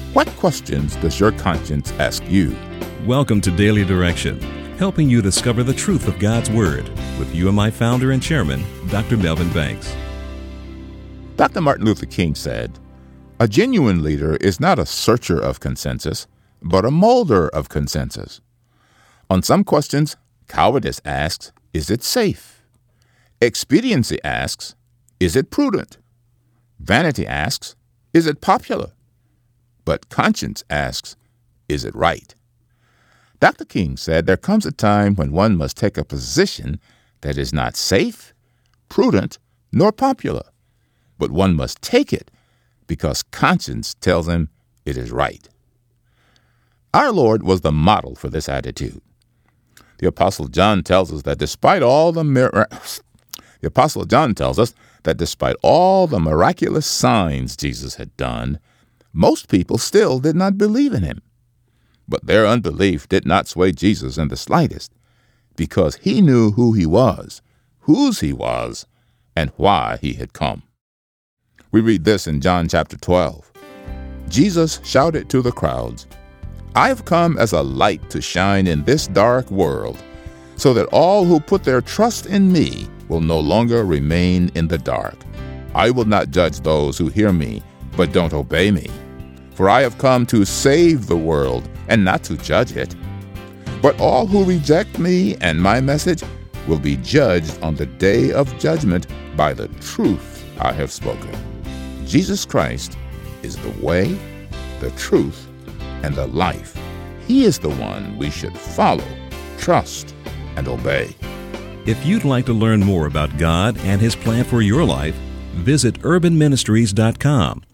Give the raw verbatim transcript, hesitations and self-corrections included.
What questions does your conscience ask you? Welcome to Daily Direction, helping you discover the truth of God's Word with U M I founder and chairman, Doctor Melvin Banks. Doctor Martin Luther King said, "A genuine leader is not a searcher of consensus, but a molder of consensus." On some questions, cowardice asks, "Is it safe?" Expediency asks, "Is it prudent?" Vanity asks, "Is it popular?" But conscience asks, "Is it right?" Doctor King said there comes a time when one must take a position that is not safe, prudent, nor popular, but one must take it because conscience tells him it is right. Our Lord was the model for this attitude. The Apostle John tells us that despite all the mir- the Apostle John tells us that despite all the miraculous signs Jesus had done, most people still did not believe in him. But their unbelief did not sway Jesus in the slightest, because he knew who he was, whose he was, and why he had come. We read this in John chapter twelve. Jesus shouted to the crowds, "I have come as a light to shine in this dark world, so that all who put their trust in me will no longer remain in the dark. I will not judge those who hear me, but don't obey me. For I have come to save the world and not to judge it. But all who reject me and my message will be judged on the day of judgment by the truth I have spoken." Jesus Christ is the way, the truth, and the life. He is the one we should follow, trust, and obey. If you'd like to learn more about God and His plan for your life, visit urban ministries dot com